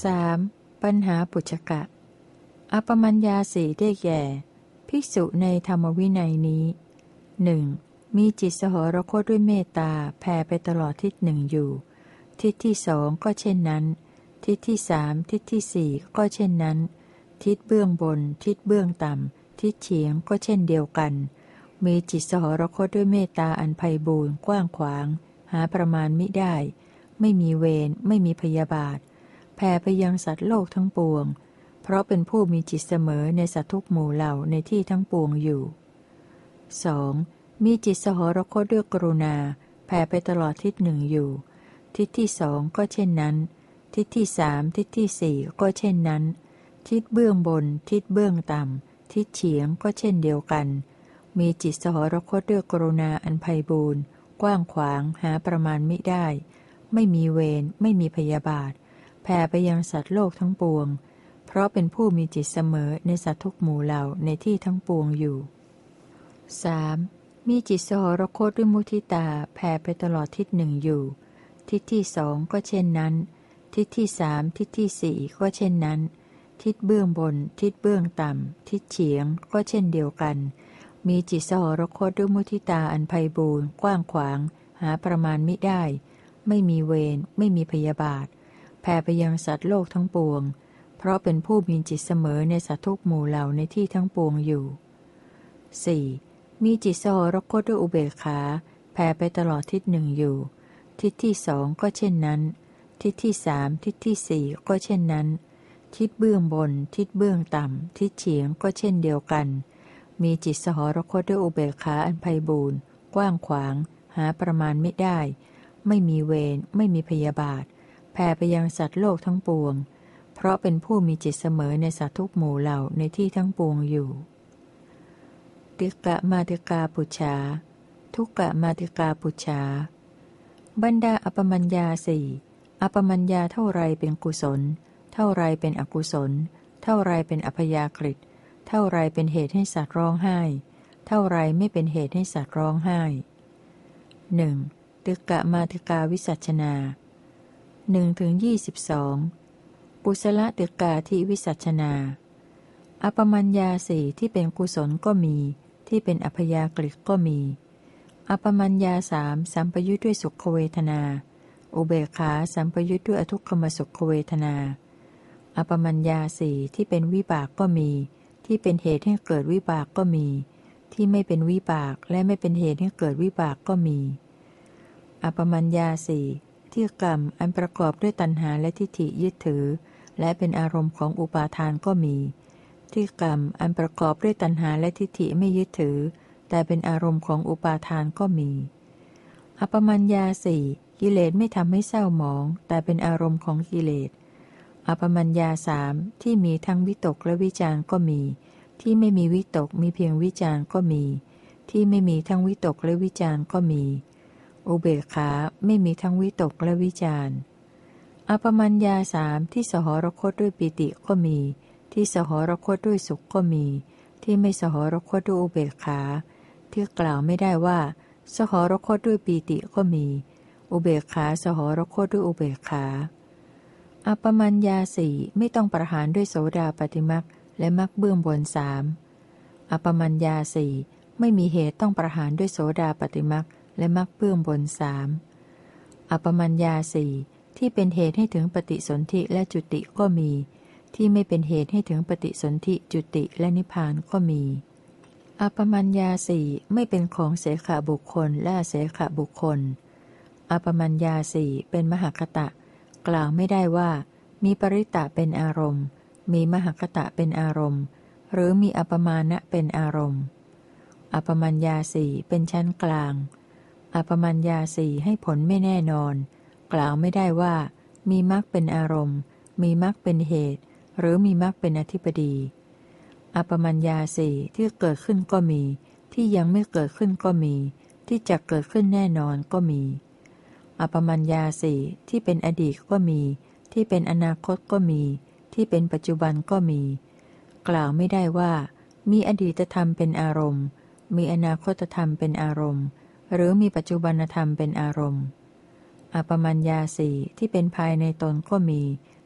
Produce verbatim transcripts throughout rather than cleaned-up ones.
สามปัญหาปุจฉกะอปมัญญาสี่ได้แก่ภิกษุในธรรมวินัยนี้หนึ่งมีจิตสหรคตด้วยเมตตาแผ่ไปตลอดทิศหนึ่งอยู่ทิศที่สองก็เช่นนั้นทิศที่สามทิศที่สี่ก็เช่นนั้นทิศเบื้องบนทิศเบื้องต่ำทิศเฉียงก็เช่นเดียวกันมีจิตสหรคตด้วยเมตตาอันไพบูรณ์กว้างขวางหาประมาณมิได้ไม่มีเวรไม่มีพยาบาทแผ่ไปยังสัตว์โลกทั้งปวงเพราะเป็นผู้มีจิตเสมอในสัตว์ทุกหมู่เหล่าในที่ทั้งปวงอยู่ สอง. มีจิตสหรคตด้วยกรุณาแผ่ไปตลอดทิศหนึ่งอยู่ทิศที่สองก็เช่นนั้นทิศที่สามทิศที่สี่ก็เช่นนั้นทิศเบื้องบนทิศเบื้องต่ำทิศเฉียงก็เช่นเดียวกันมีจิตสหรคตด้วยกรุณาอันไพบูรณ์กว้างขวางหาประมาณมิได้ไม่มีเวรไม่มีพยาบาทแผ่ไปยังสัตว์โลกทั้งปวงเพราะเป็นผู้มีจิตเสมอในสัตว์ทุกหมู่เหล่าในที่ทั้งปวงอยู่ สาม. มีจิตสหรคตด้วยมุทิตาแผ่ไปตลอดทิศหนึ่งอยู่ทิศที่สองก็เช่นนั้นทิศที่สามทิศที่สี่ก็เช่นนั้นทิศเบื้องบนทิศเบื้องต่ำทิศเฉียงก็เช่นเดียวกันมีจิตสหรคตด้วยมุทิตาอันไพบูรณ์กว้างขวางหาประมาณมิได้ไม่มีเวรไม่มีพยาบาทแผ่ไปยังสัตว์โลกทั้งปวงเพราะเป็นผู้มีจิตเสมอในสัตว์ทุกหมู่เหล่าในที่ทั้งปวงอยู่ สี่. มีจิตสหรคตด้วยอุเบกขาแผ่ไปตลอดทิศหนึ่งอยู่ทิศที่สองก็เช่นนั้นทิศที่สามทิศที่สี่ก็เช่นนั้นทิศเบื้องบนทิศเบื้องต่ำทิศเฉียงก็เช่นเดียวกันมีจิตสหรคตด้วยอุเบกขาอันไพบูรณ์กว้างขวางหาประมาณไม่ได้ไม่มีเวรไม่มีพยาบาทแผ่ไปยังสัตว์โลกทั้งปวงเพราะเป็นผู้มีจิตเสมอในสัตว์ทุกหมู่เหล่าในที่ทั้งปวงอยู่ติกะมาติกาปุจฉาทุกกะมาติกาปุจฉาบรรดาอปมัญญาสี่อปมัญญาเท่าไรเป็นกุศลเท่าไรเป็นอกุศลเท่าไรเป็นอัพยากฤิเท่าไรเป็นเหตุให้สัตว์ร้องไห้เท่าไรไม่เป็นเหตุให้สัตว์ร้องไห้หนึ่งติกะมาติกาวิสัชนาหนึ่งถึงยี่สิบสองกุศลติกาที่วิสัชนาอปมัญญาสี่ที่เป็นกุศลก็มีที่เป็นอัพยากฤิก็มีอปมัญญาสามสัมปยุทธ์ด้วยสุขเวทนาอุเบกขาสัมปยุทธ์ด้วยอทุกขมสุขเวทนาอปมัญญาสี่ที่เป็นวิบากก็มีที่เป็นเหตุให้เกิดวิบากก็มีที่ไม่เป็นวิบากและไม่เป็นเหตุให้เกิดวิบากก็มีอปมัญญาสี่ที่กรรมอันประกอบด้วยตัณหาและทิฏฐิยึดถือและเป็นอารมณ์ของอุปาทานก็มีที่กรรมอันประกอบด้วยตัณหาและทิฏฐิไม่ยึดถือแต่เป็นอารมณ์ของอุปาทานก็มีอปมัญญาสี่กิเลสไม่ทำให้เศร้าหมองแต่เป็นอารมณ์ของกิเลสอปมัญญาสามที่มีทั้งวิตกและวิจารก็มีที่ไม่มีวิตกมีเพียงวิจารก็มีที่ไม่มีทั้งวิตกและวิจารก็มีอุเบกขาไม่มีทั้งวิตกและวิจารอปมัญญาสามที่สหรคตด้วยปิติก็มีที่สหรคตด้วยสุขก็มีที่ไม่สหรคตด้วยอุเบกขาที่กล่าวไม่ได้ว่าสหรคตด้วยปิติก็มีอุเบกขาสหรคตด้วยอุเบกขาอปมัญญาสี่ไม่ต้องประหารด้วยโสดาปัตติมรรคและมรรคเบื้องบนสามอปมัญญาสี่ไม่มีเหตุต้องประหารด้วยโสดาปัตติมรรคและมรรคเบื้องบนสามอปมัญญาสี่ที่เป็นเหตุให้ถึงปฏิสนธิและจุติก็มีที่ไม่เป็นเหตุให้ถึงปฏิสนธิจุติและนิพพานก็มีอปมัญญาสี่ไม่เป็นของเสขบุคคลและเสขบุคคลอปมัญญาสี่เป็นมหคตะกล่าวไม่ได้ว่ามีปริตะเป็นอารมณ์มีมหคตะเป็นอารมณ์หรือมีอัปมานะเป็นอารมณ์อปมัญญาสี่เป็นชั้นกลางอปมัญญาสี่ให้ผลไม่แน่นอนกล่าวไม่ได้ว่ามีมรรคเป็นอารมณ์มีมรรคเป็นเหตุหรือมีมรรคเป็นอธิปดีอปมัญญาสี่ที่เกิดขึ้นก็มีที่ยังไม่เกิดขึ้นก็มีที่จะเกิดขึ้นแน่นอนก็มีอปมัญญาสี่ที่เป็นอดีตก็มีที่เป็นอนาคตก็มีที่เป็นปัจจุบันก็มีกล่าวไม่ได้ว่ามีอดีตธรรมเป็นอารมณ์มีอนาคตธรรมเป็นอารมณ์หรือมีปัจจุบันธรรมเป็นอารมณ์อปมัญญาสี่ที่เป็นภายในตนก็มี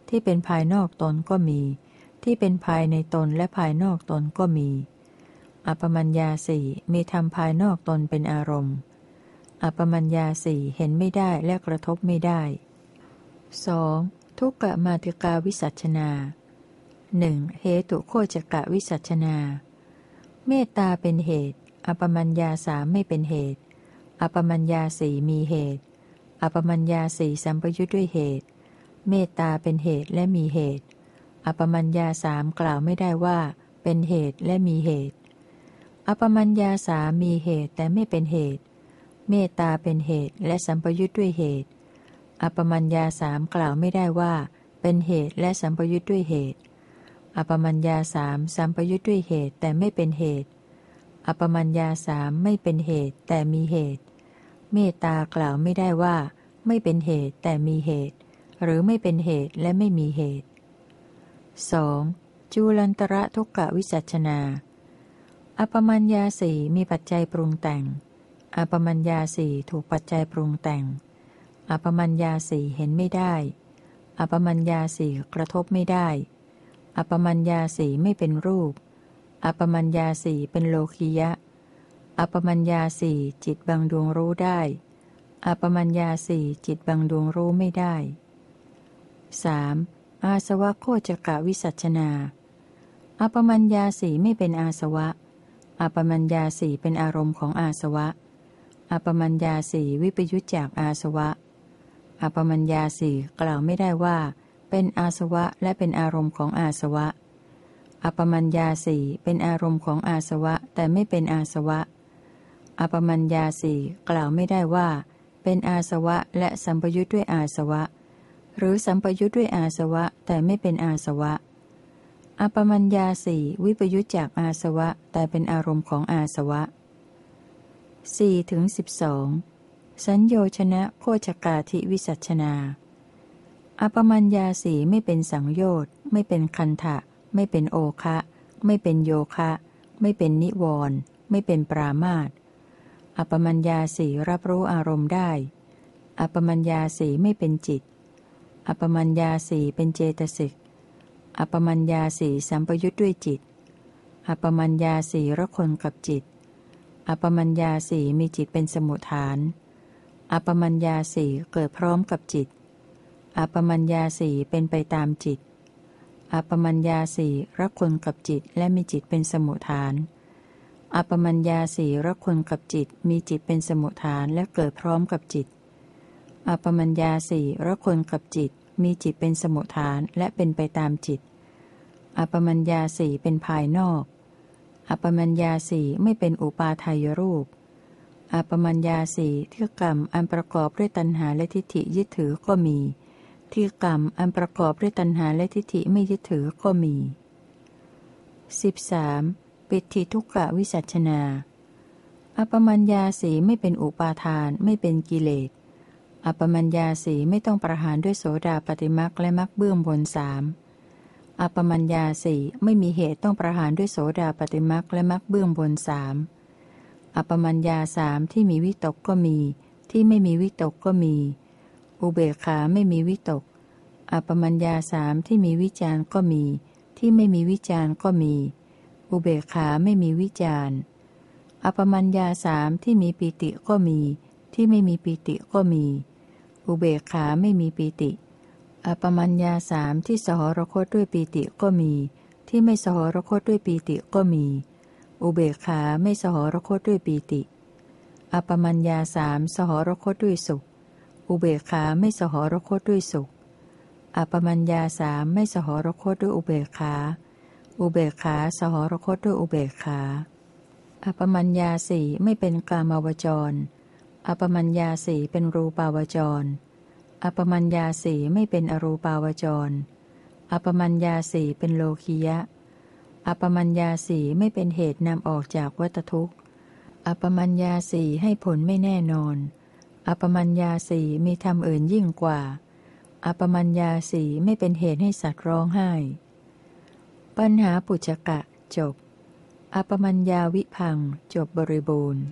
ที่เป็นภายนอกตนก็มีที่เป็นภายในตนและภายนอกตนก็มีอัปปมัญญาสี่มีธรรมภายนอกตนเป็นอารมณ์อัปปมัญญาสี่เห็นไม่ได้และกระทบไม่ได้ สอง. ทุกขมาติกาวิสัชนาหนึ่งเหตุโคจกะวิสัชนาเมตตาเป็นเหตุอัปปมัญญาสามไม่เป็นเหตุอัปปมัญญาสี่มีเหตุอัปปมัญญาสี่สัมปยุทธ์ด้วยเหตุเมตตาเป็นเหตุและมีเหตุอัปปมัญญาสามกล่าวไม่ได้ว่าเป็นเหตุและมีเหตุอัปปมัญญาสามมีเหตุแต่ไม่เป็นเหตุเมตตาเป็นเหตุและสัมปยุทธ์ด้วยเหตุอัปปมัญญาสามกล่าวไม่ได้ว่าเป็นเหตุและสัมปยุทธ์ด้วยเหตุอัปปมัญญาสามสัมปยุทธ์ด้วยเหตุแต่ไม่เป็นเหตุอัปปมัญญาสามไม่เป็นเหตุแต่มีเหตุเมตตากล่าวไม่ได้ว่าไม่เป็นเหตุแต่มีเหตุหรือไม่เป็นเหตุและไม่มีเหตุ สอง. จูลันตระทุกขวิสัชนาอัปปมัญญาสี่มีปัจจัยปรุงแต่งอัปปมัญญาสี่ถูกปัจจัยปรุงแต่งอัปปมัญญาสี่เห็นไม่ได้อัปปมัญญาสี่กระทบไม่ได้อัปปมัญญาสี่ไม่เป็นรูปอัปปมัญญาสี่เป็นโลคิยะอัปปมัญญาสี่จิตบางดวงรู้ได้อัปปมัญญาสี่จิตบางดวงรู้ไม่ได้ สาม. อาสวะโคจกะวิสัชนาอัปปมัญญาสี่ไม่เป็นอาสวะอัปปมัญญาสี่เป็นอารมณ์ของอาสวะอัปปมัญญาสี่วิปยุจจากอาสวะอัปปมัญญาสี่กล่าวไม่ได้ว่าเป็นอาสวะและเป็นอารมณ์ของอาสวะอัปปมัญญาสี่เป็นอารมณ์ของอาสวะแต่ไม่เป็นอาสวะอัปปมัญญาสี่กล่าวไม่ได้ว่าเป็นอาสวะและสัมปยุทธ์ด้วยอาสวะหรือสัมปยุทธ์ด้วยอาสวะแต่ไม่เป็นอาสวะอัปปมัญญาสี่วิปยุจจากอาสวะแต่เป็นอารมณ์ของอาสวะ สี่ถึงสิบสอง สัญโยชนะโคจกาธิวิสัชนาอัปปมัญญาสี่ไม่เป็นสังโยชน์ไม่เป็นคันทะไม่เป็นโอคะไม่เป็นโยคะไม่เป็นนิวรณ์ไม่เป็นปรามาสอัปปมัญญาสี่รับรู้อารมณ์ได้อัปปมัญญาสี่ไม่เป็นจิตอัปปมัญญาสี่เป็นเจตสิกอัปปมัญญาสี่สัมปยุทธ์ด้วยจิตอัปปมัญญาสี่ระคนกับจิตอัปปมัญญาสี่มีจิตเป็นสมุฏฐานอัปปมัญญาสี่เกิดพร้อมกับจิตอัปปมัญญาสี่เป็นไปตามจิตอัปปมัญญาสี่ระคนกับจิตและมีจิตเป็นสมุฏฐานอัปปมัญญาสี่ระคนกับจิตมีจิตเป็นสมุฏฐานและเกิดพร้อมกับจิตอัปปมัญญาสี่ระคนกับจิตมีจิตเป็นสมุฏฐานและเป็นไปตามจิตอัปปมัญญาสี่เป็นภายนอกอัปปมัญญาสี่ไม่เป็นอุปาทายรูปอัปปมัญญาสี่ที่กรรมอันประกอบด้วยตัณหาและทิฏฐิยึดถือก็มีที่กรรมอันประกอบด้วยตัณหาและทิฏฐิไม่ยึดถือก็มี สิบสาม. ปิฏฐิทุกขวิสัชนาอัปปมัญญาสี่ไม่เป็นอุปาทานไม่เป็นกิเลสอัปปมัญญาสี่ไม่ต้องประหารด้วยโสดาปัตติมรรคและมรรคเบื้องบนสามอัปปมัญญาสี่ไม่มีเหตุต้องประหารด้วยโสดาปัตติมรรคและมรรคเบื้องบนสามอัปปมัญญาสามที่มีวิตกก็มีที่ไม่มีวิตกก็มีอุเบกขาไม่มีวิตกอัปปมัญญาสามที่มีวิจารณ์ก็มีที่ไม่มีวิจารณ์ก็มีอุเบกขาไม่มีวิจารณ์อัปปมัญญาสามที่มีปีติก็มีที่ไม่มีปีติก็มีอุเบกขาไม่มีปีติอัปปมัญญาสามที่สหรคตด้วยปีติก็มีที่ไม่สหรคตด้วยปีติก็มีอุเบกขาไม่สหรคตด้วยปีติอัปปมัญญาสามสหรคตด้วยสุขอุเบกขาไม่สหรคตด้วยสุขอัปปมัญญาสามไม่สหรคตด้วยอุเบกขาอุเบกขาสหรคตด้วยอุเบกขาอัปปมัญญาสี่ไม่เป็นกามาวจรอัปปมัญญาสี่เป็นรูปาวจรอัปปมัญญาสี่ไม่เป็นอรูปาวจรอัปปมัญญาสี่เป็นโลคิยะอัปปมัญญาสี่ไม่เป็นเหตุนำออกจากวัฏทุกข์อัปปมัญญาสี่ให้ผลไม่แน่นอนอัปปมัญญาสี่มีธรรมอื่นยิ่งกว่าอัปปมัญญาสี่ไม่เป็นเหตุให้สัตว์ร้องไห้ปัญหาปุจฉกะจบอัปปมัญญาวิพังจบบริบูรณ์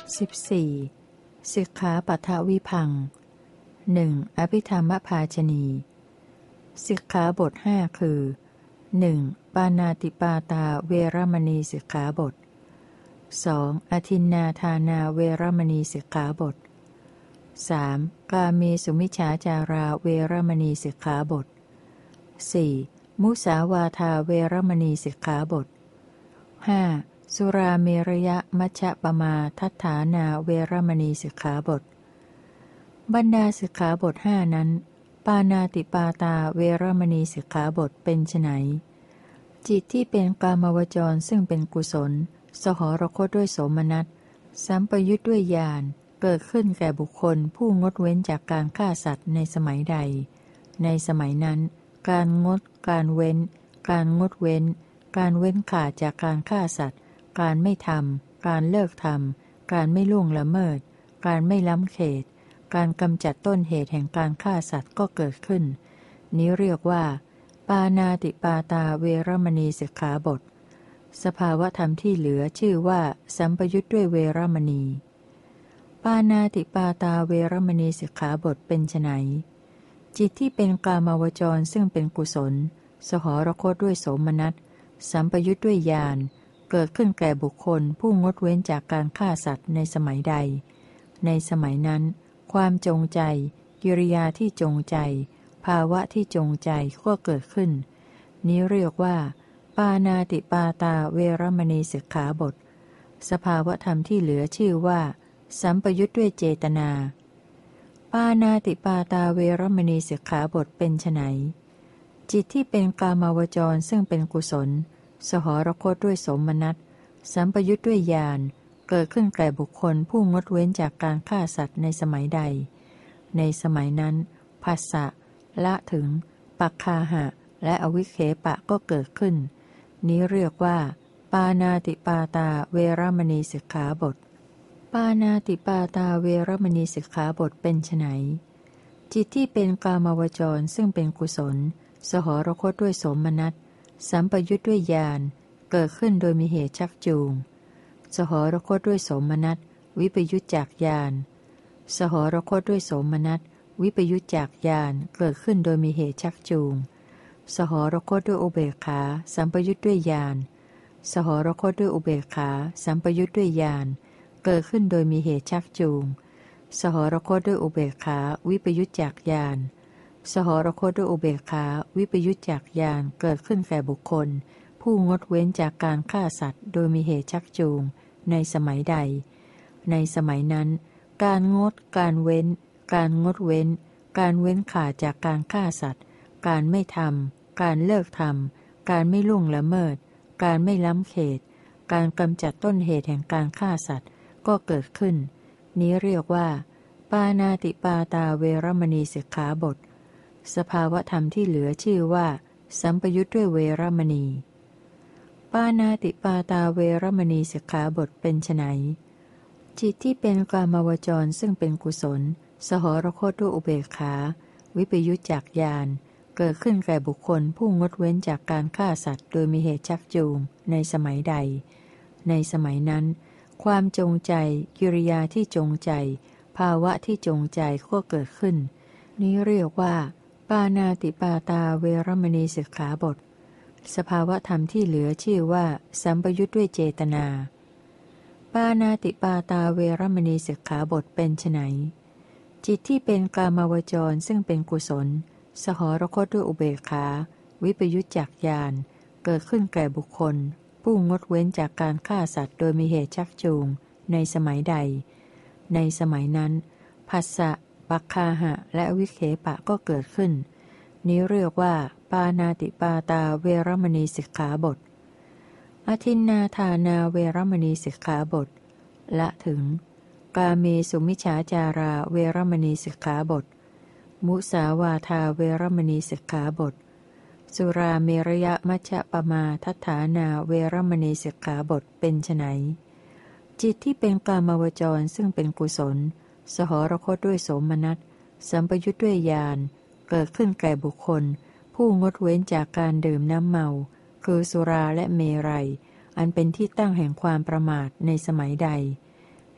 สิบสี่สิกขาปฐวิพังหนึ่งอภิธรรมภาชนีสิกขาบทห้าคือหนึ่งปาณาติปาตาเวรมณีสิกขาบทสองอทินนาทานาเวรมณีสิกขาบทสามกาเมสุมิจฉาจาราเวรมณีสิกขาบทสี่มุสาวาทาเวรมณีสิกขาบทห้าสุราเมรยมัชฌปมาทัฏฐานาเวรมณีสิกขาบทบรรดาสิกขาบทห้านั้นปาณาติปาตาเวรมณีสิกขาบทเป็นไฉนจิตที่เป็นกามวจรซึ่งเป็นกุศลสหรคตด้วยโสมนัสสัมปยุทธ์ด้วยญาณเกิดขึ้นแก่บุคคลผู้งดเว้นจากการฆ่าสัตว์ในสมัยใดในสมัยนั้นการงดการเว้นการงดเว้นการเว้นขาดจากการฆ่าสัตว์การไม่ทำการเลิกทำการไม่ล่วงละเมิดการไม่ล้ำเขตการกำจัดต้นเหตุแห่งการฆ่าสัตว์ก็เกิดขึ้นนี้เรียกว่าปาณาติปาตาเวรมณีสิกขาบทสภาวธรรมที่เหลือชื่อว่าสัมปยุทธ์ด้วยเวรมณีปาณาติปาตาเวรมณีสิกขาบทเป็นไฉนจิตที่เป็นกามาวจรซึ่งเป็นกุศลสหรคตด้วยโสมนัสสัมปยุทธ์ด้วยญาณเกิดขึ้นแก่บุคคลผู้งดเว้นจากการฆ่าสัตว์ในสมัยใดในสมัยนั้นความจงใจกิริยาที่จงใจภาวะที่จงใจก็เกิดขึ้นนี้เรียกว่าปาณาติปาตาเวรมณีสิกขาบทสภาวธรรมที่เหลือชื่อว่าสัมปยุทธ์ด้วยเจตนาปาณาติปาตาเวรมณีสิกขาบทเป็นไฉนจิตที่เป็นกามาวจรซึ่งเป็นกุศลสหรคตด้วยโสมนัสสัมปยุทธ์ด้วยญาณเกิดขึ้นแก่บุคคลผู้งดเว้นจากการฆ่าสัตว์ในสมัยใดในสมัยนั้นภาษะละถึงปักคาหะและอวิเคปะก็เกิดขึ้นนี้เรียกว่าปาณาติปาตาเวรมณีสิกขาบทปาณาติปาตาเวรมณีสิกขาบทเป็นไฉนจิตที่เป็นกามาวจรซึ่งเป็นกุศลสหรคตด้วยโสมนัสสัมปยุทธ์ด้วยญาณเกิดขึ้นโดยมีเหตุชักจูงสหรคตด้วยโสมนัสวิปยุทธจากญาณสหรคตด้วยโสมนัสวิปยุทธจากญาณเกิดขึ้นโดยมีเหตุชักจูงสหรคตด้วยอุเบกขาสัมปยุทธ์ด้วยญาณสหรคตด้วยอุเบกขาสัมปยุทธ์ด้วยญาณเกิดขึ้นโดยมีเหตุชักจูงสหรคตด้วยอุเบกขาวิปยุทธจากญาณสหรคตด้วยอุเบกขาวิปยุทธจากญาณเกิดขึ้นแก่บุคคลผู้งดเว้นจากการฆ่าสัตว์โดยมีเหตุชักจูงในสมัยใดในสมัยนั้นการงดการเว้นการงดเว้นการเว้นขาดจากการฆ่าสัตว์การไม่ทำการเลิกทำการไม่ล่วงละเมิดการไม่ล้ำเขตการกำจัดต้นเหตุแห่งการฆ่าสัตว์ก็เกิดขึ้นนี้เรียกว่าปาณาติปาตาเวรมณีสิกขาบทสภาวธรรมที่เหลือชื่อว่าสัมปยุทธ์ด้วยเวรมณีปาณาติปาตาเวรมณีสิกขาบทเป็นไฉนจิตที่เป็นกามาวจรซึ่งเป็นกุศลสหรคตด้วยอุเบกขาวิปยุทธจากญาณเกิดขึ้นแก่บุคคลผู้งดเว้นจากการฆ่าสัตว์โดยมีเหตุชักจูงในสมัยใดในสมัยนั้นความจงใจกิริยาที่จงใจภาวะที่จงใจก็เกิดขึ้นนี้เรียกว่าปาณาติปาตาเวรมณีสิกขาบทสภาวธรรมที่เหลือชื่อว่าสัมปยุทธ์ด้วยเจตนาปาณาติปาตาเวรมณีสิกขาบทเป็นไฉนจิตที่เป็นกามาวจรซึ่งเป็นกุศลสหรคตด้วยอุเบกขาวิปยุทธจากญาณเกิดขึ้นแก่บุคคลผู้งดเว้นจากการฆ่าสัตว์โดยมีเหตุชักจูงในสมัยใดในสมัยนั้นภาษะปักคาหะและวิเคปะก็เกิดขึ้นนี้เรียกว่าปาณาติปาตาเวรมณีสิกขาบทอทินนาทานาเวรมณีสิกขาบทละถึงกาเมสุมิจฉาจาราเวรมณีสิกขาบทมุสาวาทาเวรมณีสิกขาบทสุราเมรยมัชฌปมาทัฏฐานาเวรมณีสิกขาบทเป็นไฉนจิตที่เป็นกามาวจรซึ่งเป็นกุศลสหรคตด้วยโสมนัสสัมปยุทธ์ด้วยญาณเกิดขึ้นแก่บุคคลผู้งดเว้นจากการดื่มน้ำเมาคือสุราและเมรัยอันเป็นที่ตั้งแห่งความประมาทในสมัยใด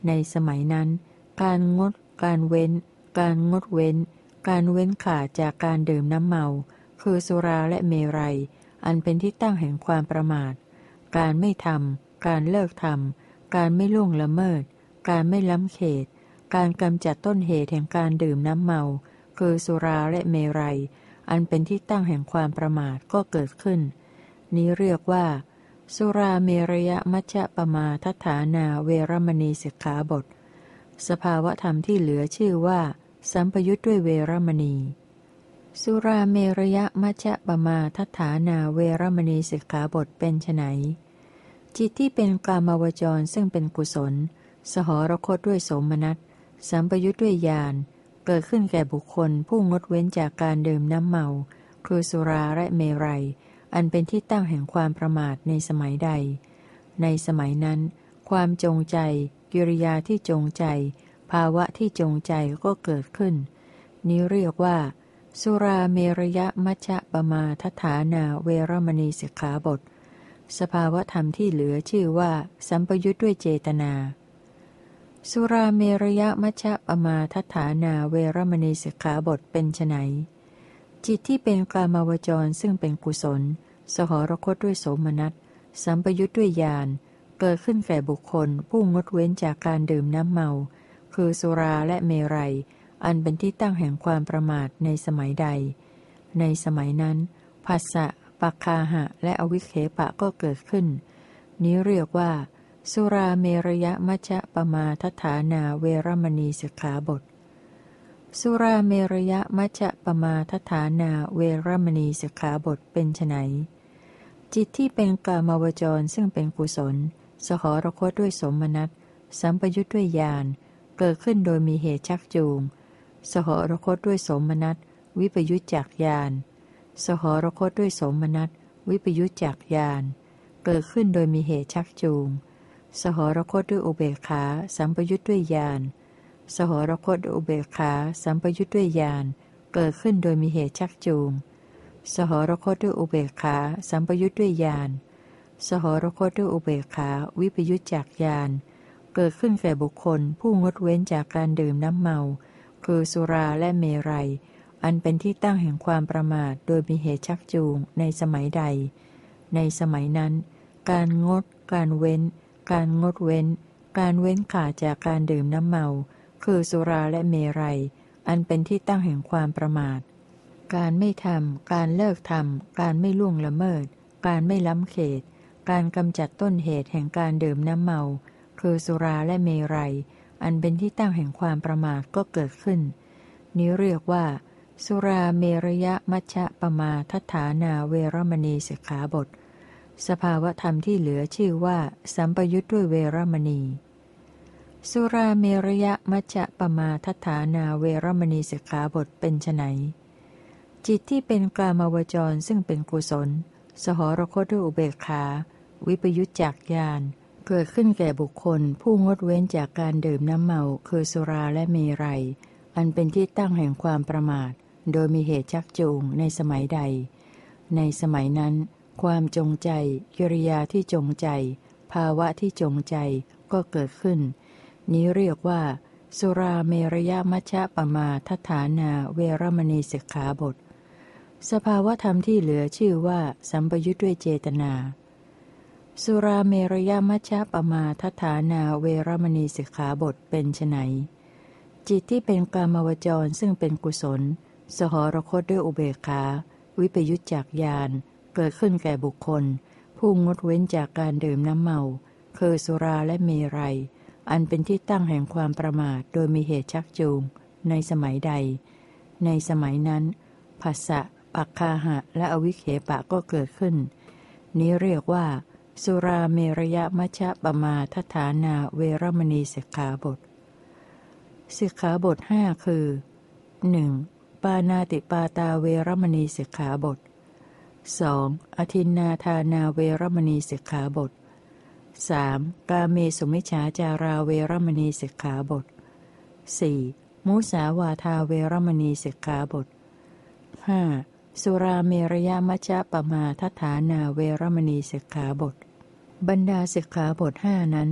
ในสมัยนั้นการงดการเว้นการงดเว้นการเว้นขาดจากการดื่มน้ำเมาคือสุราและเมรัยอันเป็นที่ตั้งแห่งความประมาทการไม่ทำการเลิกทำการไม่ล่วงละเมิดการไม่ล้ำเขตการกำจัดต้นเหตุแห่งการดื่มน้ำเมาคือสุราและเมรัยอันเป็นที่ตั้งแห่งความประมาทก็เกิดขึ้นนี้เรียกว่าสุราเมรยมัชฌปมาทัฏฐานาเวรมณีสิกขาบทสภาวธรรมที่เหลือชื่อว่าสัมปยุทธ์ด้วยเวรมณีสุราเมรยมัชฌปมาทัฏฐานาเวรมณีสิกขาบทเป็นไฉนจิตที่เป็นกามาวจรซึ่งเป็นกุศลสหรคตด้วยโสมนัสสัมปยุทธ์ด้วยญาณเกิดขึ้นแก่บุคคลผู้งดเว้นจากการดื่มน้ำเมาคือสุราและเมรัยอันเป็นที่ตั้งแห่งความประมาทในสมัยใดในสมัยนั้นความจงใจกิริยาที่จงใจภาวะที่จงใจก็เกิดขึ้นนี้เรียกว่าสุราเมรยมัชฌปมาทัฏฐานาเวรมณีสิกขาบทสภาวธรรมที่เหลือชื่อว่าสัมปยุทธ์ด้วยเจตนาสุราเมรยมัชฌปมาทัฏฐานาเวรมณีสิกขาบทเป็นไฉนจิตที่เป็นกามาวจรซึ่งเป็นกุศลสหรคตด้วยโสมนัสสัมปยุทธ์ด้วยญาณเกิดขึ้นแก่บุคคลผู้งดเว้นจากการดื่มน้ำเมาคือสุราและเมรัยอันเป็นที่ตั้งแห่งความประมาทในสมัยใดในสมัยนั้นผัสสะปัคคาหะและอวิเคปะก็เกิดขึ้นนี้เรียกว่าสุราเมรยมัชฌปมาทัฏฐานาเวรมณีสิกขาบทสุราเมรยมัชฌปมาทัฏฐานาเวรมณีสิกขาบทเป็นไฉนจิตที่เป็นกามาวจรซึ่งเป็นกุศลสหรคตด้วยโสมนัสสัมปยุทธ์ด้วยญาณเกิดขึ้นโดยมีเหตุชักจูงสหรคตด้วยโสมนัสวิปยุจจากญาณสหรคตด้วยโสมนัสวิปยุจจากญาณเกิดขึ้นโดยมีเหตุชักจูงสหรคตด้วยอุเบกขาสัมปยุทธ์ด้วยญาณสหรคตด้วยอุเบกขาสัมปยุทธ์ด้วยญาณเกิดขึ้นโดยมีเหตุชักจูงสหรคตด้วยอุเบกขาสัมปยุทธ์ด้วยญาณสหรคตด้วยอุเบกขาวิปยุจจากญาณเกิดขึ้นแก่บุคคลผู้งดเว้นจากการดื่มน้ำเมาคือสุราและเมรัยอันเป็นที่ตั้งแห่งความประมาทโดยมีเหตุชักจูงในสมัยใดในสมัยนั้นการงดการเว้นการงดเว้นการเว้นขาดจากการดื่มน้ำเมาคือสุราและเมรัยอันเป็นที่ตั้งแห่งความประมาทการไม่ทำการเลิกทำการไม่ล่วงละเมิดการไม่ล้ำเขตการกำจัดต้นเหตุแห่งการดื่มน้ำเมาคือสุราและเมรัยอันเป็นที่ตั้งแห่งความประมาทก็เกิดขึ้นนี้เรียกว่าสุราเมรยมัชฌปมาทัฏฐานาเวรมณีสิกขาบทสภาวธรรมที่เหลือชื่อว่าสัมปยุทธ์ด้วยเวรมณีสุราเมรยมัชฌปมาทัฏฐานาเวรมณีสิกขาบทเป็นไฉนจิตที่เป็นกามาวจรซึ่งเป็นกุศลสหรคตด้วยอุเบกขาวิปยุจจากญาณเกิดขึ้นแก่บุคคลผู้งดเว้นจากการดื่มน้ำเมาคือสุราและเมรัยอันเป็นที่ตั้งแห่งความประมาทโดยมีเหตุชักจูงในสมัยใดในสมัยนั้นความจงใจกิริยาที่จงใจภาวะที่จงใจก็เกิดขึ้นนี้เรียกว่าสุราเมรยมัชฌปมาทัฏฐานาเวรมณีสิกขาบทสภาวธรรมที่เหลือชื่อว่าสัมปยุทธ์ด้วยเจตนาสุราเมรยมัชฌปมาทัฏฐานาเวรมณีสิกขาบทเป็นไฉนจิตที่เป็นกามาวจรซึ่งเป็นกุศลสหรคตด้วยอุเบกขาวิปยุจจากญาณเกิดขึ้นแก่บุคคลผู้งดเว้นจากการดื่มน้ำเมาคือสุราและเมรัยอันเป็นที่ตั้งแห่งความประมาทโดยมีเหตุชักจูงในสมัยใดในสมัยนั้นผัสสะปัคคาหะและอวิเคปะก็เกิดขึ้นนี้เรียกว่าสุราเมรยมัชฌปมาทัฏฐานาเวรมณีสิกขาบทสิกขาบทห้าคือ หนึ่ง. ปานาติปาตาเวรมณีสิกขาบท สอง. อทินนาทานาเวรมณีสิกขาบท สาม. กาเมสุมิจฉาจาราเวรมณีสิกขาบท สี่. มุสาวาทาเวรมณีสิกขาบท ห้า. สุราเมรยมัชฌปมาทัฏฐานาเวรมณีสิกขาบทบรรดาสิกขาบทห้านั้น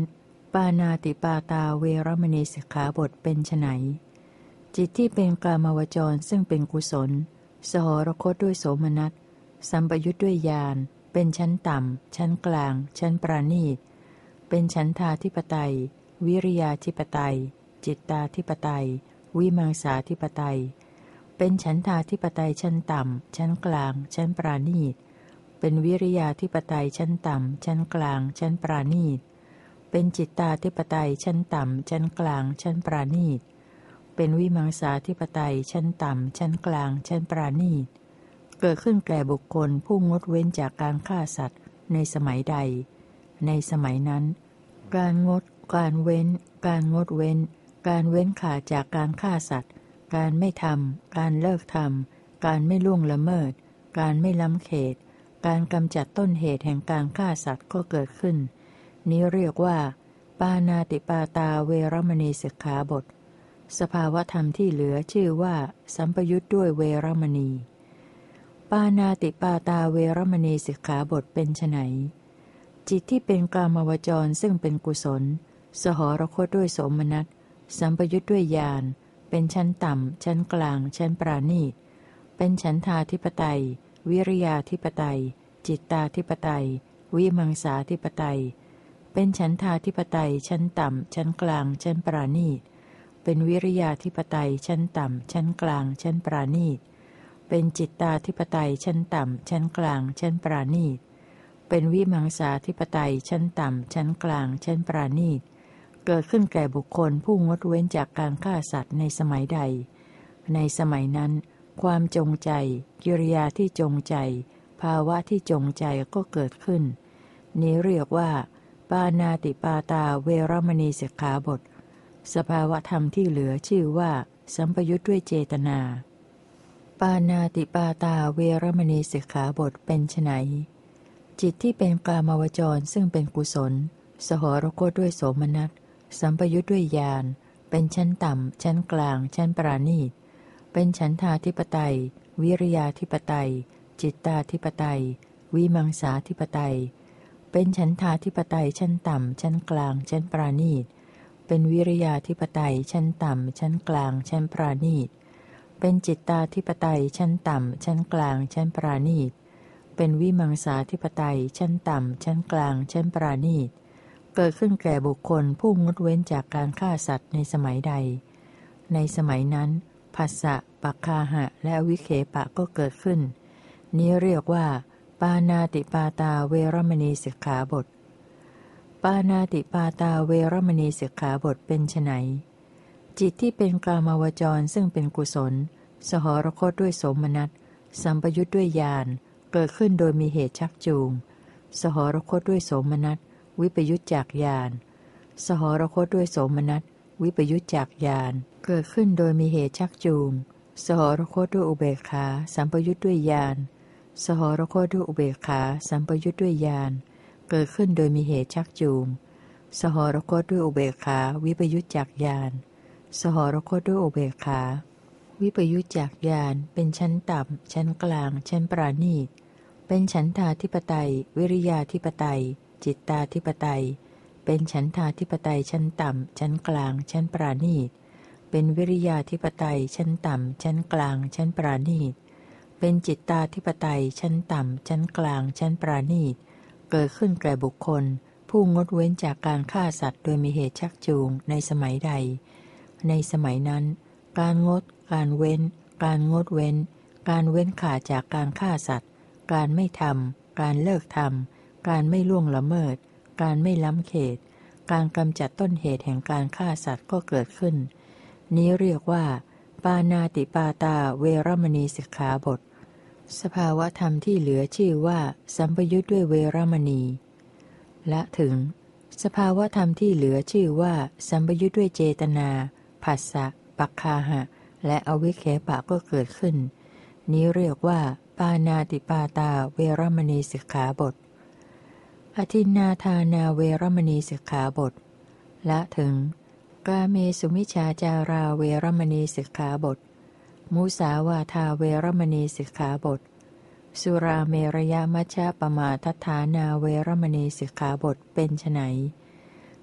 ปานาติปาตาเวรมณีสิกขาบทเป็นไฉนจิตที่เป็นกามวจรซึ่งเป็นกุศลสหรคตด้วยโสมนัสสัมปยุทธ์ด้วยญาณเป็นชั้นต่ำชั้นกลางชั้นปราณีตเป็นฉันทาธิปไตยวิริยาธิปไตยจิตตาธิปไตยวิมังสาธิปไตยเป็นฉันทาธิปไตยชั้นต่ำชั้นกลางชั้นปราณีตเป็นวิริยาธิปไตยชั้นต่ำชั้นกลางชั้นปราณีตเป็นจิตตาธิปไตยชั้นต่ำชั้นกลางชั้นปราณีตเป็นวิมังสาธิปไตยชั้นต่ำชั้นกลางชั้นปราณีตเกิดขึ้นแก่บุคคลผู้งดเว้นจากการฆ่าสัตว์ในสมัยใดในสมัยนั้นการงดการเว้นการงดเว้นการเว้นขาดจากการฆ่าสัตว์การไม่ทำการเลิกทำการไม่ล่วงละเมิดการไม่ล้ำเขตการกำจัดต้นเหตุแห่งการฆ่าสัตว์ก็เกิดขึ้นนี้เรียกว่าปานาติปาตาเวรมณีสิกขาบทสภาวธรรมที่เหลือชื่อว่าสัมปยุทธ์ด้วยเวรมณีปานาติปาตาเวรมณีสิกขาบทเป็นไฉนจิตที่เป็นกามวจรซึ่งเป็นกุศลสหรคตด้วยโสมนัสสัมปยุทธ์ด้วยญาณเป็นชั้นต่ำชั้นกลางชั้นปราณีตเป็นฉันทาธิปไตยวิริยาธิปไตยจิตตาธิปไตยวิมังสาธิปไตยเป็นฉันทาธิปไตยชั้นต่ำชั้นกลางชั้นปราณีตเป็นวิริยาธิปไตยชั้นต่ำชั้นกลางชั้นปราณีตเป็นจิตตาธิปไตยชั้นต่ำชั้นกลางชั้นปราณีตเป็นวิมังสาธิปไตยชั้นต่ำชั้นกลางชั้นปราณีตเกิดขึ้นแก่บุคคลผู้งดเว้นจากการฆ่าสัตว์ในสมัยใดในสมัยนั้นความจงใจกิริยาที่จงใจภาวะที่จงใจก็เกิดขึ้นนี้เรียกว่าปานาติปาตาเวรมณีสิกขาบทสภาวธรรมที่เหลือชื่อว่าสัมปยุทธ์ด้วยเจตนาปานาติปาตาเวรมณีสิกขาบทเป็นไฉนจิตที่เป็นกามวจรซึ่งเป็นกุศลสหรคตด้วยโสมนัสสัมปยุทธ์ด้วยญาณเป็นชั้นต่ำชั้นกลางชั้นปราณีตเป็นฉันทาธิปไตยวิริยาธิปไตยจิตตาธิปไตยวิมังสาธิปไตยเป็นฉันทาธิปไตยชั้นต่ำชั้นกลางชั้นปราณีตเป็นวิริยาธิปไตยชั้นต่ำชั้นกลางชั้นปราณีตเป็นจิตตาธิปไตยชั้นต่ำชั้นกลางชั้นปราณีตเป็นวิมังสาธิปไตยชั้นต่ำชั้นกลางชั้นปราณีตเกิดขึ้นแก่บุคคลผู้งดเว้นจากการฆ่าสัตว์ในสมัยใดในสมัยนั้นผัสสะปักคาหะและวิเคปะก็เกิดขึ้นนี้เรียกว่าปานาติปาตาเวรมณีสิกขาบทปานาติปาตาเวรมณีสิกขาบทเป็นไฉนจิตที่เป็นกามวจรซึ่งเป็นกุศลสหรคตด้วยโสมนัสสัมปยุทธ์ด้วยญาณเกิดขึ้นโดยมีเหตุชักจูงสหรคตด้วยโสมนัสวิปยุทธจากญาณสหรคตด้วยโสมนัสวิปยุทธจากญาณเกิดขึ้นโดยมีเหตุชักจูงสหรคตด้วยอุเบกขาสัมปยุทธ์ด้วยญาณสหรคตด้วยอุเบกขาสัมปยุทธ์ด้วยญาณเกิดขึ้นโดยมีเหตุชักจูงสหรคตด้วยอุเบกขาวิปยุทธจากญาณสหรคตด้วยอุเบกขาวิปยุทธจากญาณเป็นชั้นต่ำชั้นกลางชั้นปราณีตเป็นฉันทาธิปไตยวิริยาธิปไตยจิตตาธิปไตยเป็นฉันทาธิปไตยชั้นต่ำชั้นกลางชั้นปราณีตเป็นวิริยาธิปไตยชั้นต่ำชั้นกลางชั้นปราณีตเป็นจิตตาธิปไตยชั้นต่ำชั้นกลางชั้นปราณีตเกิดขึ้นแก่บุคคลผู้งดเว้นจากการฆ่าสัตว์โดยมีเหตุชักจูงในสมัยใดในสมัยนั้นการงดการเว้นการงดเว้นการเว้นขาดจากการฆ่าสัตว์การไม่ทำการเลิกทำการไม่ล่วงละเมิดการไม่ล้ำเขตการกำจัดต้นเหตุแห่งการฆ่าสัตว์ก็เกิดขึ้นนี้เรียกว่าปานาติปาตาเวรมณีสิกขาบทสภาวธรรมที่เหลือชื่อว่าสัมปยุทธ์ด้วยเวรมณีและถึงสภาวธรรมที่เหลือชื่อว่าสัมปยุทธ์ด้วยเจตนาผัสสะปักคาหะและอวิเคปะก็เกิดขึ้นนี้เรียกว่าปานาติปาตาเวรมณีสิกขาบทอทินนาทานาเวรมณีสิกขาบทและถึงกาเมสุมิจฉาจาราเวรมณีสิกขาบทมุสาวาทาเวรมณีสิกขาบทสุราเมรยมัชฌะปมาทัฏฐานาเวรมณีสิกขาบทเป็นไฉน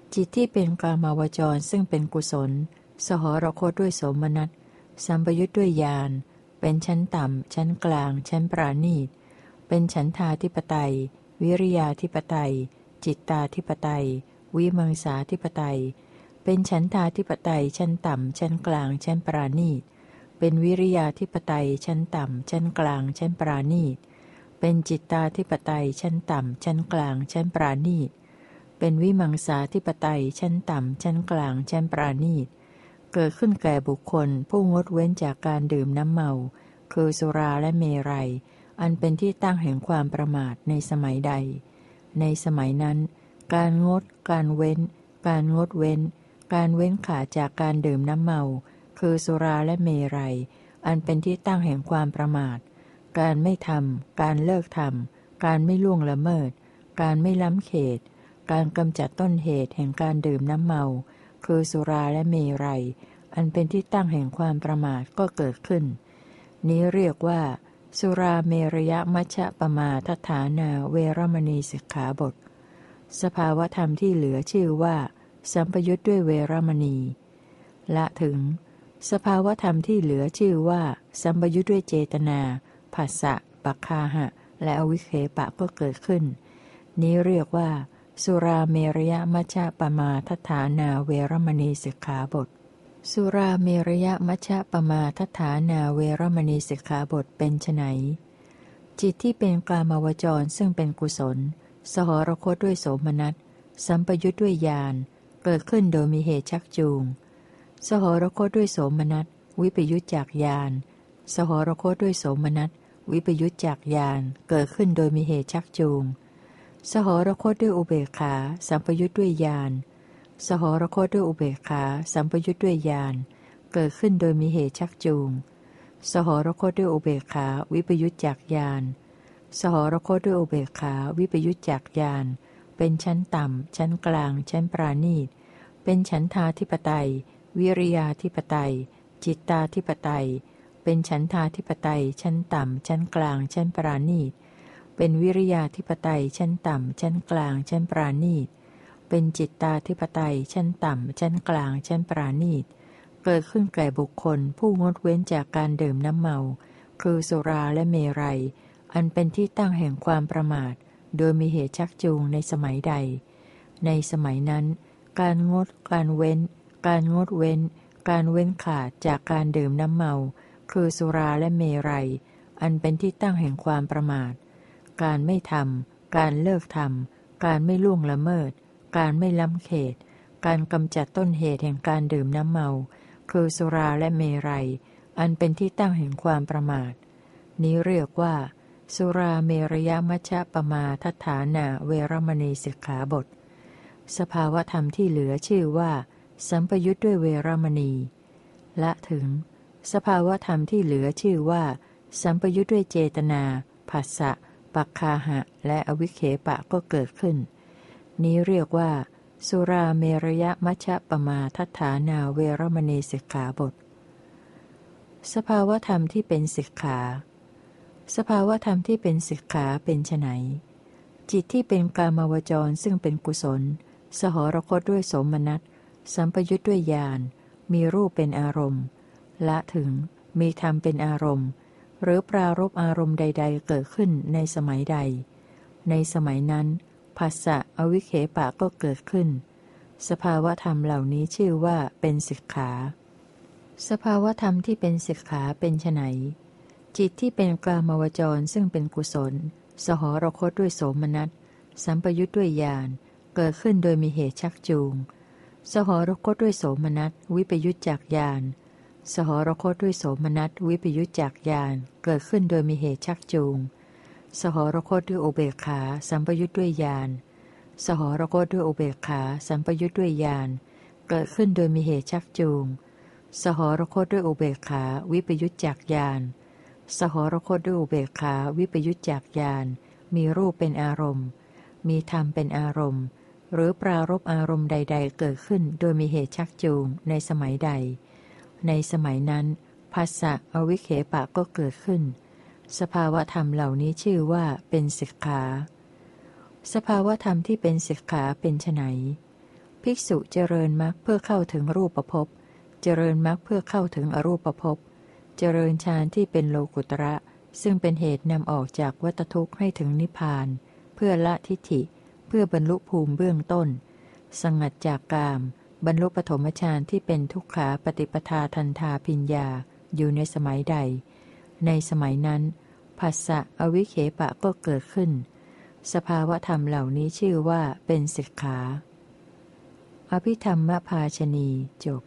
จิตที่เป็นกามาวจรซึ่งเป็นกุศลสหรคตด้วยโสมนัสสัมปยุทธ์ด้วยญาณเป็นชั้นต่ำชั้นกลางชั้นปราณีตเป็นฉันทาธิปไตยวิริยาธิปไตยจิตตาธิปไตยวิมังสาธิปไตยเป็นฉันทาธิปไตยชั้นต่ำชั้นกลางชั้นปราณีตเป็นวิริยาธิปไตยชั้นต่ำชั้นกลางชั้นปราณีตเป็นจิตตาธิปไตยชั้นต่ำชั้นกลางชั้นปราณีตเป็นวิมังสาธิปไตยชั้นต่ำชั้นกลางชั้นปราณีตเกิดขึ้นแก่บุคคลผู้งดเว้นจากการดื่มน้ำเมาคือสุราและเมรัยอันเป็นที่ตั้งแห่งความประมาทในสมัยใดในสมัยนั้นการงดการเว้นการงดเว้นการเว้นขาดจากการดื่มน้ำเมาคือสุราและเมรัยอันเป็นที่ตั้งแห่งความประมาทการไม่ทำการเลิกทำการไม่ล่วงละเมิดการไม่ล้ำเขตการกำจัดต้นเหตุแห่งการดื่มน้ำเมาคือสุราและเมรัยอันเป็นที่ตั้งแห่งความประมาทก็เกิดขึ้นนี้เรียกว่าสุราเมรยมัชฌปมาทฐานาเวรมณีสิกขาบทสภาวธรรมที่เหลือชื่อว่าสัมปยุทธ์ด้วยเวรมณีละถึงสภาวธรรมที่เหลือชื่อว่าสัมปยุทธ์ด้วยเจตนาผัสสะปัคคาหะและอวิเคปะก็เกิดขึ้นนี้เรียกว่าสุราเมรยมัชฌปมาทฐานาเวรมณีสิกขาบทสุราเมรยมัชฌปมาทฐานาเวรมณีสิกขาบทเป็นไฉนจิตที่เป็นกามาวจรซึ่งเป็นกุศลสหรคตด้วยโสมนัสสัมปยุทธ์ด้วยญาณเกิดขึ้นโดยมีเหตุชักจูงสหรคตด้วยโสมนัสวิปยุทธจากญาณสหรคตด้วยโสมนัสวิปยุทธจากญาณเกิดขึ้นโดยมีเหตุชักจูงสหรคตด้วยอุเบกขาสัมปยุทธ์ด้วยญาณสหรคตด้วยอุเบกขาสัมปยุทธ์ด้วยญาณเกิดขึ้นโดยมีเหตุชักจูงสหรคตด้วยอุเบกขาวิปยุทธจากญาณสหรคตด้วยอุเบกขาวิปยุทธจากญาณเป็นชั้นต่ำชั้นกลางชั้นปราณีตเป็นฉันทาธิปไตยวิริยาธิปไตยจิตตาธิปไตยเป็นฉันทาธิปไตยชั้นต่ำชั้นกลางชั้นปราณีตเป็นวิริยาธิปไตยชั้นต่ำชั้นกลางชั้นปราณีตเป็นจิตตาธิปไตยชั้นต่ำชั้นกลางชั้นปราณีตเกิดขึ้นแก่บุคคลผู้งดเว้นจากการดื่มน้ำเมาคือสุราและเมรัยอันเป็นที่ตั้งแห่งความประมาทโดยมีเหตุชักจูงในสมัยใดในสมัยนั้นการงดการเว้นการงดเว้นการเว้นขาดจากการดื่มน้ำเมาคือสุราและเมรัยอันเป็นที่ตั้งแห่งความประมาทการไม่ทำการเลิกทำการไม่ล่วงละเมิดการไม่ล้ำเขตการกำจัดต้นเหตุแห่งการดื่มน้ำเมาคือสุราและเมรัยอันเป็นที่ตั้งแห่งความประมาทนี้เรียกว่าสุราเมรยมัชฌปมาทฐานาเวรมณีสิกขาบทสภาวธรรมที่เหลือชื่อว่าสัมปยุทธ์ด้วยเวรมณีละถึงสภาวธรรมที่เหลือชื่อว่าสัมปยุทธ์ด้วยเจตนาผัสสะปัคคาหะและอวิเคปะก็เกิดขึ้นนี้เรียกว่าสุราเมรยมัชฌปมาทฐานาเวรมณีสิกขาบทสภาวธรรมที่เป็นสิกขาสภาวธรรมที่เป็นสิกขาเป็นไฉนจิตที่เป็นกามาวจรซึ่งเป็นกุศลสหรคตด้วยโสมนัสสัมปยุทธ์ด้วยญาณมีรูปเป็นอารมณ์ละถึงมีธรรมเป็นอารมณ์หรือปรารภอารมณ์ใดๆเกิดขึ้นในสมัยใดในสมัยนั้นผัสสะอวิเคปะก็เกิดขึ้นสภาวธรรมเหล่านี้ชื่อว่าเป็นสิกขาสภาวธรรมที่เป็นสิกขาเป็นไฉนจิตที่เป็นกามาวจรซึ่งเป็นกุศลสหรคตด้วยโสมนัสสัมปยุทธ์ด้วยญาณเกิดขึ้นโดยมีเหตุชักจูงสหรคตด้วยโสมนัสวิปยุทธจากญาณสหรคตด้วยโสมนัสวิปยุทธจากญาณเกิดขึ้นโดยมีเหตุชักจูงสหรคตด้วยอุเบกขาสัมปยุทธ์ด้วยญาณสหรคตด้วยอุเบกขาสัมปยุทธ์ด้วยญาณเกิดขึ้นโดยมีเหตุชักจูงสหรคตด้วยอุเบกขาวิปยุทธจากญาณสหรคตด้วยอุเบกขาวิปยุทธจากญาณมีรูปเป็นอารมณ์มีธรรมเป็นอารมณ์หรือปรารภอารมณ์ใดๆเกิดขึ้นโดยมีเหตุชักจูงในสมัยใดในสมัยนั้นผัสสะอวิเคปะก็เกิดขึ้นสภาวธรรมเหล่านี้ชื่อว่าเป็นสิกขาสภาวธรรมที่เป็นสิกขาเป็นไฉนภิกษุเจริญมรรคเพื่อเข้าถึงรูปภพเจริญมรรคเพื่อเข้าถึงอรูปภพเจริญฌานที่เป็นโลกุตระซึ่งเป็นเหตุนำออกจากวัฏทุกข์ให้ถึงนิพพานเพื่อละทิฏฐิเพื่อบรรลุภูมิเบื้องต้นสงัดจากกามบรรลุปฐมฌานที่เป็นทุกขาปฏิปทาทันทาพิญญาอยู่ในสมัยใดในสมัยนั้นผัสสะอวิเคปะก็เกิดขึ้นสภาวะธรรมเหล่านี้ชื่อว่าเป็นสิกขาอภิธรรมภาชนีจบ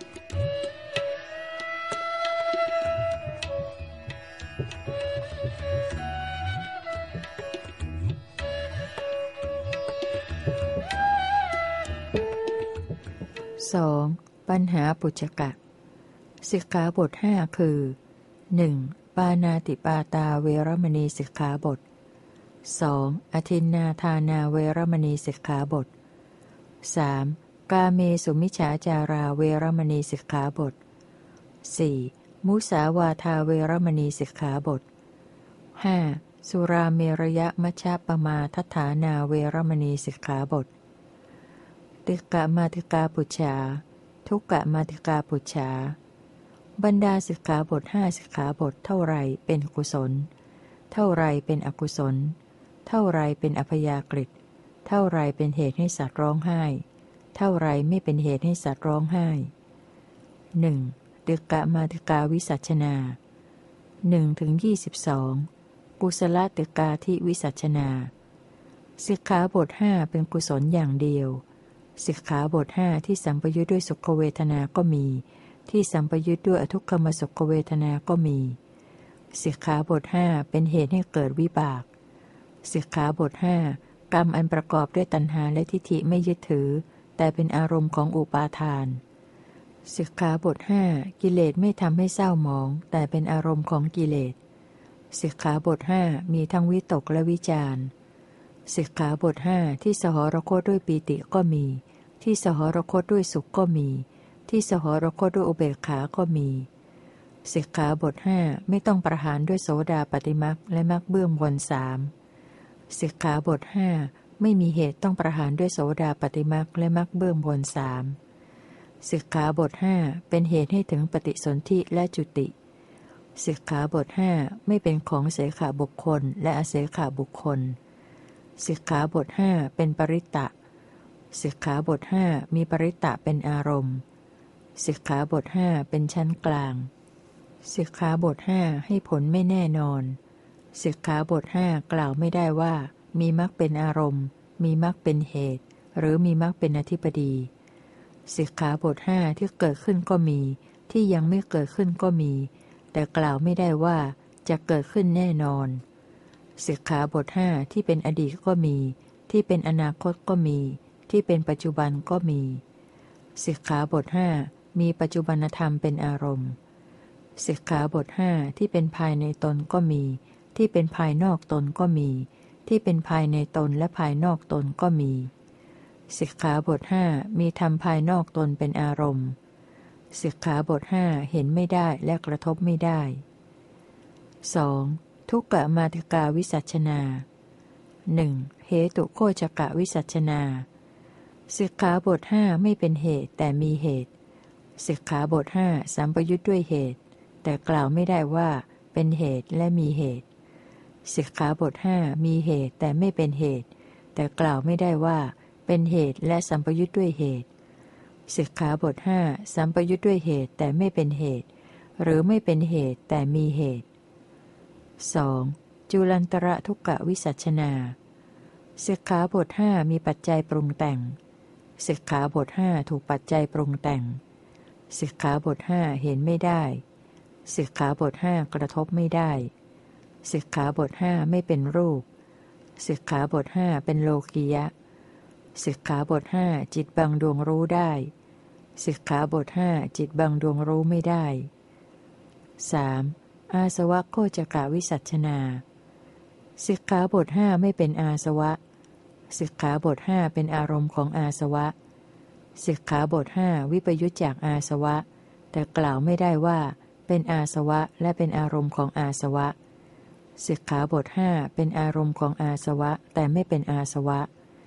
สองปัญหาปุจจกะสิกขาบทห้าคือ หนึ่ง. ปานาติปาตาเวรมณีสิกขาบท สอง. อทินนาทานาเวรมณีสิกขาบท สาม. กาเมสุมิจฉาจาราเวรมณีสิกขาบท สี่. มุสาวาทาเวรมณีสิกขาบท ห้า. สุราเมรยมัชฌปมาทัฏฐานาเวรมณีสิกขาบทติกะมาติกาปุจฉาทุกกะมาติกาปุจฉาบรรดาสิกขาบทห้าสิกขาบทเท่าไรเป็นกุศลเท่าไรเป็นอกุศลเท่าไรเป็นอัพยากฤิเท่าไรเป็นเหตุให้สัตว์ร้องไห้เท่าไรไม่เป็นเหตุให้สัตว์ร้องไห้หนึ่งติกะมาติกาวิสัชนาหนึ่งถึงยี่สิบสองกุศลติกาที่วิสัชนาสิกขาบทห้าเป็นกุศลอย่างเดียวสิกขาบทห้าที่สัมปยุทธ์ด้วยสุขเวทนาก็มีที่สัมปยุทธ์ด้วยอทุกขมสุขเวทนาก็มีสิกขาบทห้าเป็นเหตุให้เกิดวิบากสิกขาบทห้ากรรมอันประกอบด้วยตัณหาและทิฏฐิไม่ยึดถือแต่เป็นอารมณ์ของอุปาทานสิกขาบทห้ากิเลสไม่ทำให้เศร้าหมองแต่เป็นอารมณ์ของกิเลสสิกขาบทห้ามีทั้งวิตกและวิจารสิกขาบทห้าที่สหรคตด้วยปีติก็มีที่สหรคตด้วยสุขก็มีที่สหรคตด้วยอุเบกขาก็มีสิกขาบทห้าไม่ต้องประหารด้วยโสดาปัตติมรรคและมรรคเบื้องบนสามสิกขาบทห้าไม่มีเหตุต้องประหารด้วยโสดาปัตติมรรคและมรรคเบื้องบนสามสิกขาบทห้าเป็นเหตุให้ถึงปฏิสนธิและจุติสิกขาบทห้าไม่เป็นของเสขบุคคลและอเสขบุคคลสิกขาบทห้าเป็นปริตตะสิกขาบทห้ามีปริตตะเป็นอารมณ์สิกขาบทห้าเป็นชั้นกลางสิกขาบทห้าให้ผลไม่แน่นอนสิกขาบทห้ากล่าวไม่ได้ว่ามีมรรคเป็นอารมณ์มีมรรคเป็นเหตุหรือมีมรรคเป็นอธิปดีสิกขาบทห้าที่เกิดขึ้นก็มีที่ยังไม่เกิดขึ้นก็มีแต่กล่าวไม่ได้ว่าจะเกิดขึ้นแน่นอนสิกขาบทห้าที่เป็นอดีตก็มีที่เป็นอนาคตก็มีที่เป็นปัจจุบันก็มีสิกขาบทห้ามีปัจจุบันธรรมเป็นอารมณ์สิกขาบทห้าที่เป็นภายในตนก็มีที่เป็นภายนอกตนก็มีที่เป็นภายในตนและภายนอกตนก็มีสิกขาบทห้ามีธรรมภายนอกตนเป็นอารมณ์สิกขาบทห้าเห็นไม่ได้และกระทบไม่ได้ สอง. ทุกกะมาติกาวิสัชนา หนึ่ง. เหตุโคจกะวิสัชนาสิกขาบทห้าไม่เป็นเหตุแต่มีเหตุสิกขาบทห้าสัมปยุทธ์ด้วยเหตุแต่กล่าวไม่ได้ว่าเป็นเหตุและมีเหตุสิกขาบทห้ามีเหตุแต่ไม่เป็นเหตุแต่กล่าวไม่ได้ว่าเป็นเหตุและสัมปยุทธ์ด้วยเหตุสิกขาบทห้าสัมปยุทธ์ด้วยเหตุแต่ไม่เป็นเหตุหรือไม่เป็นเหตุแต่มีเหตุ สอง. จุลันตระทุกกะวิสัชนาสิกขาบทห้ามีปัจจัยปรุงแต่งสิกขาบทห้าถูกปัจจัยปรุงแต่งสิกขาบทห้าเห็นไม่ได้สิกขาบทห้ากระทบไม่ได้สิกขาบทห้าไม่เป็นรูปสิกขาบทห้าเป็นโลกียะสิกขาบทห้าจิตบังดวงรู้ได้สิกขาบทห้าจิตบังดวงรู้ไม่ได้ สาม. อาสวะโคจกะวิสัชนาสิกขาบทห้าไม่เป็นอาสวะสิกขาบทห้าเป็นอารมณ์ของอาสวะสิกขาบทห้าวิปยุจจากอาสวะแต่กล่าวไม่ได้ว่าเป็นอาสวะและเป็นอารมณ์ของอาสวะสิกขาบทห้าเป็นอารมณ์ของอาสวะแต่ไม่เป็นอาสวะ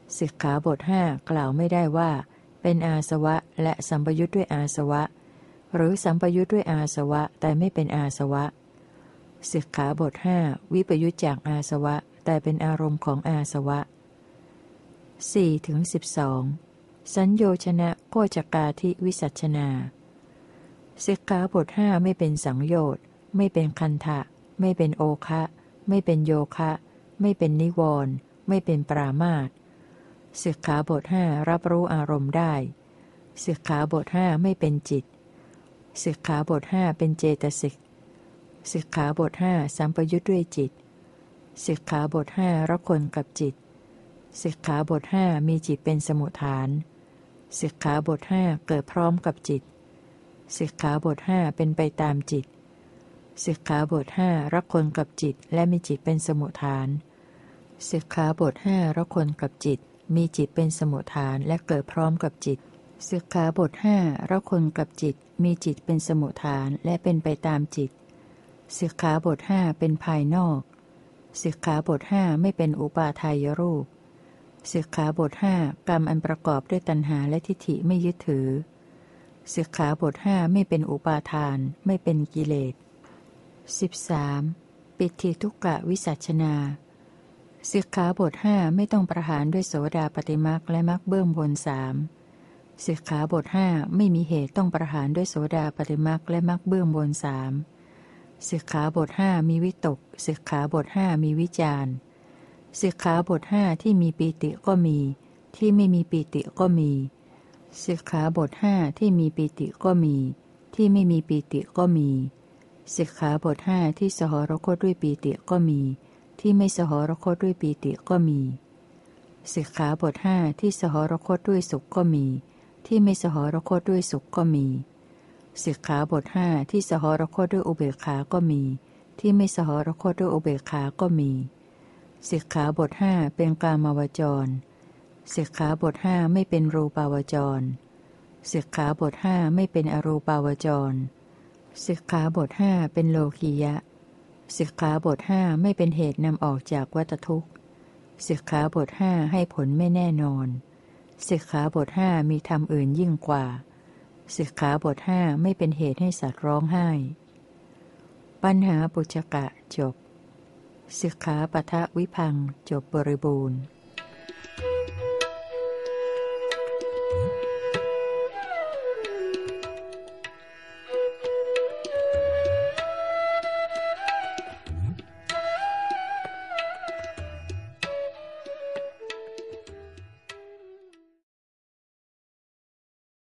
สิกขาบทห้ากล่าวไม่ได้ว่าเป็นอาสวะและสัมปยุทธ์ด้วยอาสวะหรือสัมปยุทธ์ด้วยอาสวะแต่ไม่เป็นอาสวะสิกขาบทห้าวิปยุทธจากอาสวะแต่เป็นอารมณ์ของอาสวะ สี่ถึงสิบสอง สัญโยชนะโภจกาธิวิสัชนาสิกขาบทห้าไม่เป็นสังโยชน์ไม่เป็นคันทะไม่เป็นโอคะไม่เป็นโยคะไม่เป็นนิวรณ์ไม่เป็นปรามาสสิกขาบทห้ารับรู้อารมณ์ได้สิกขาบทห้าไม่เป็นจิตสิกขาบทห้าเป็นเจตสิกสิกขาบทห้าสัมปยุทธ์ด้วยจิตสิกขาบทห้ารักคนกับจิตสิกขาบทห้ามีจิตเป็นสมุฏฐานสิกขาบทห้าเกิดพร้อมกับจิตสิกขาบทห้าเป็นไปตามจิตสิกขาบทห้ารักคนกับจิตและมีจิตเป็นสมุฏฐานสิกขาบทห้ารักคนกับจิตมีจิตเป็นสมุฏฐานและเกิดพร้อมกับจิตสิกขาบทห้ารักคนกับจิตมีจิตเป็นสมุฏฐานและเป็นไปตามจิตสิกขาบทห้าเป็นภายนอกสิกขาบทห้าไม่เป็นอุปาทายรูปสิกขาบทห้ากรรมอันประกอบด้วยตัณหาและทิฏฐิไม่ยึดถือสิกขาบทห้าไม่เป็นอุปาทานไม่เป็นกิเลส สิบสาม ปิฏฐิทุกกะวิสัชนาสิกขาบทห้าไม่ต้องประหารด้วยโสดาปัตติมรรคและมรรคเบื้องบนสามสิกขาบทห้าไม่มีเหตุต้องประหารด้วยโสดาปัตติมรรคและมรรคเบื้องบนสามสิกขาบทห้ามีวิตกสิกขาบทห้ามีวิจารสิกขาบทห้าที่มีปีติก็มีที่ไม่มีปีติก็มีสิกขาบทห้าที่มีปีติก็มีที่ไม่มีปีติก็มีสิกขาบทห้าที่สหรคตด้วยปีติก็มีที่ไม่สหรคตด้วยปีติก็มีสิกขาบทห้าที่สหรคตด้วยสุขก็มีที่ไม่สหรคตด้วยสุขก็มีสิกขาบทห้าที่สหรคตด้วยอุเบกขาก็มีที่ไม่สหรคตด้วยอุเบกขาก็มีสิกขาบทห้าเป็นกามวจรสิกขาบทห้าไม่เป็นรูปาวจรสิกขาบทห้าไม่เป็นอรูปาวจรสิกขาบทห้าเป็นโลกียะสิกขาบทห้าไม่เป็นเหตุนำออกจากวัฏทุกข์สิกขาบทห้าให้ผลไม่แน่นอนสิกขาบทห้ามีธรรมอื่นยิ่งกว่าสิกขาบทห้าไม่เป็นเหตุให้สัตว์ร้องไห้ปัญหาปุจจกะจบสิกขาปทวิพังจบบริบูรณ์